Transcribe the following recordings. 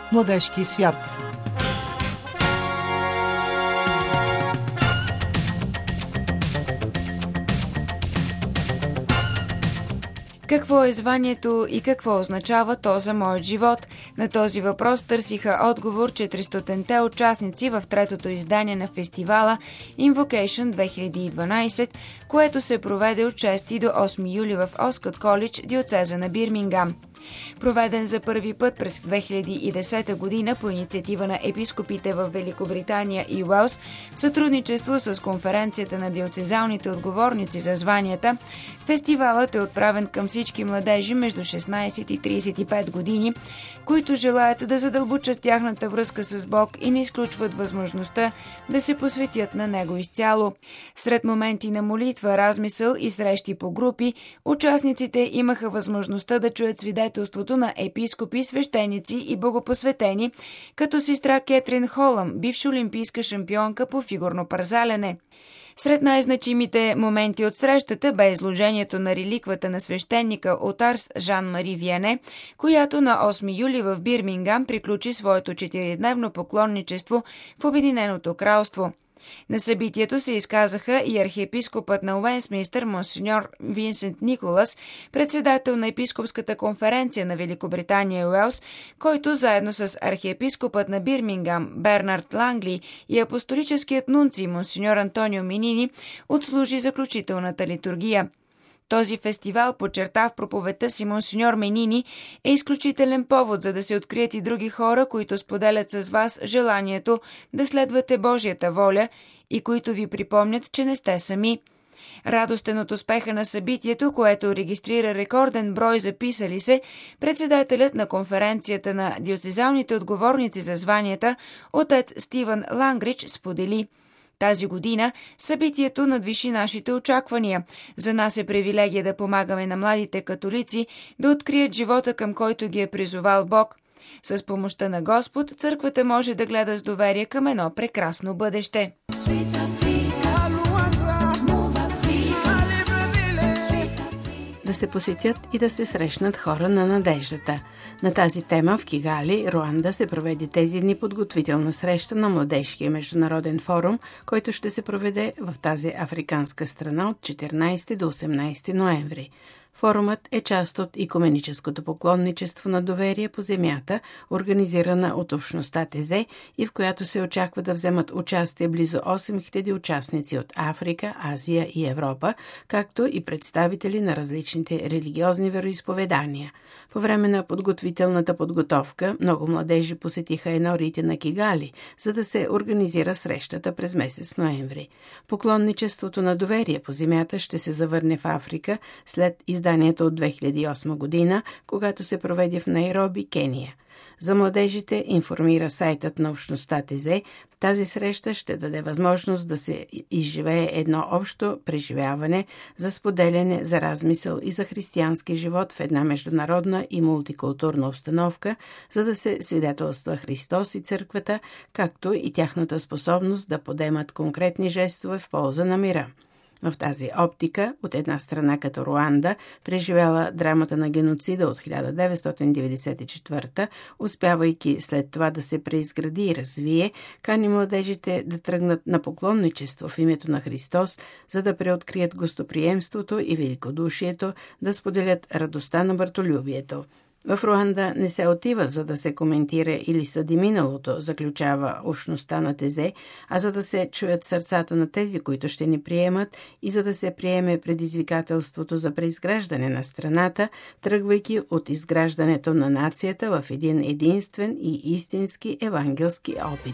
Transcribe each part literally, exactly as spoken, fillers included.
Младежки свят. Какво е званието и какво означава то за моят живот? На този въпрос търсиха отговор четиристотинте участници в третото издание на фестивала Invocation две хиляди и дванадесет, което се проведе от шести до осми юли в Оскот Колидж, диоцеза на Бирмингам. Проведен за първи път през две хиляди и десета година по инициатива на епископите в Великобритания и Уелс, в сътрудничество с конференцията на диоцезалните отговорници за званията, фестивалът е отправен към всички младежи между шестнадесет и тридесет и пет години, които желаят да задълбочат тяхната връзка с Бог и не изключват възможността да се посветят на Него изцяло. Сред моменти на молитва, размисъл и срещи по групи, участниците имаха възможността да чуят свидетелството на епископи, свещеници и богопосветени, като сестра Кетрин Холъм, бивша олимпийска шампионка по фигурно парзалене. Сред най-значимите моменти от срещата бе изложението на реликвата на свещеника от Арс Жан-Мари Виене, която на осми юли в Бирмингам приключи своето четиридневно поклонничество в Обединеното кралство. На събитието се изказаха и архиепископът на Уестминстър монсеньор Винсент Николас, председател на епископската конференция на Великобритания и Уелс, който заедно с архиепископът на Бирмингам Бернард Лангли и апостолическият нунций монсеньор Антонио Минини отслужи заключителната литургия. Този фестивал, подчерта в проповедта си монсеньор Менини, е изключителен повод, за да се открият и други хора, които споделят с вас желанието да следвате Божията воля и които ви припомнят, че не сте сами. Радостен от успеха на събитието, което регистрира рекорден брой записали се, председателят на конференцията на диоцезалните отговорници за званията, отец Стивън Лангрич, сподели: Тази година събитието надвиши нашите очаквания. За нас е привилегия да помагаме на младите католици да открият живота, към който ги е призовал Бог. С помощта на Господ, църквата може да гледа с доверие към едно прекрасно бъдеще. Да се посетят и да се срещнат хора на надеждата. На тази тема в Кигали, Руанда, се проведе тези дни подготвителна среща на Младежкия международен форум, който ще се проведе в тази африканска страна от четиринадесети до осемнадесети ноември. Форумът е част от икуменическото поклонничество на доверие по земята, организирана от общността Тезе и в която се очаква да вземат участие близо осем хиляди участници от Африка, Азия и Европа, както и представители на различните религиозни вероизповедания. По време на подготвителната подготовка много младежи посетиха енорите на Кигали, за да се организира срещата през месец ноември. Поклонничеството на доверие по земята ще се завърне в Африка след изданието от две хиляди и осма година, когато се проведе в Найроби, Кения. За младежите, информира сайтът на общността Тезе, тази среща ще даде възможност да се изживее едно общо преживяване за споделяне, за размисъл и за християнски живот в една международна и мултикултурна обстановка, за да се свидетелства Христос и църквата, както и тяхната способност да подемат конкретни жестове в полза на мира. В тази оптика, от една страна като Руанда, преживяла драмата на геноцида от хиляда деветстотин деветдесет и четвърта, успявайки след това да се преизгради и развие, кани младежите да тръгнат на поклонничество в името на Христос, за да преоткрият гостоприемството и великодушието, да споделят радостта на братолюбието. В Руанда не се отива, за да се коментира или съди миналото, заключава общността на Тезе, а за да се чуят сърцата на тези, които ще ни приемат, и за да се приеме предизвикателството за преизграждане на страната, тръгвайки от изграждането на нацията в един единствен и истински евангелски опит.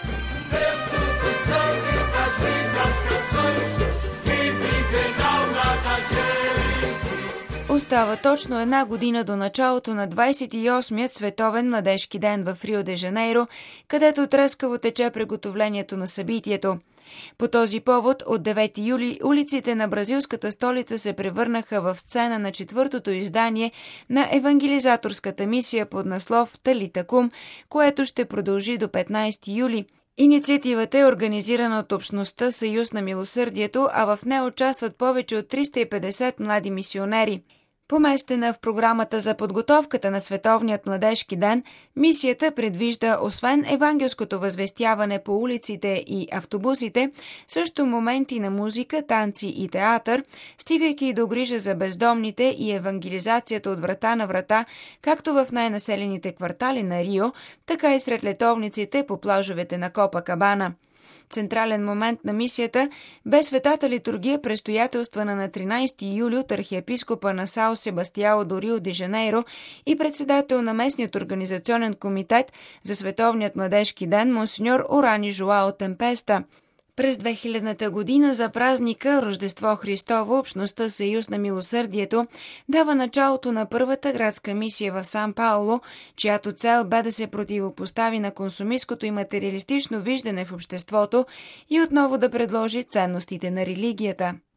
Остава точно една година до началото на двадесет и осмият световен младежки ден в Рио де Жанейро, където трескаво тече приготовлението на събитието. По този повод от девети юли улиците на бразилската столица се превърнаха в сцена на четвъртото издание на евангелизаторската мисия под наслов Талита Кум, което ще продължи до петнадесети юли. Инициативата е организирана от общността Съюз на милосърдието, а в нея участват повече от триста и петдесет млади мисионери. Поместена в програмата за подготовката на Световният младежки ден, мисията предвижда, освен евангелското възвестяване по улиците и автобусите, също моменти на музика, танци и театър, стигайки до грижа за бездомните и евангелизацията от врата на врата, както в най-населените квартали на Рио, така и сред летовниците по плажовете на Копакабана. Централен момент на мисията бе светата литургия, престоятелствана на тринайсети юли от архиепископа на Сао Себастиао до Рио де Жанейро и председател на местният организационен комитет за Световният младежки ден монсеньор Орани Жоао Темпеста. През две хилядната година за празника Рождество Христово общността Съюз на милосърдието дава началото на първата градска мисия в Сан Пауло, чиято цел бе да се противопостави на консумистското и материалистично виждане в обществото и отново да предложи ценностите на религията.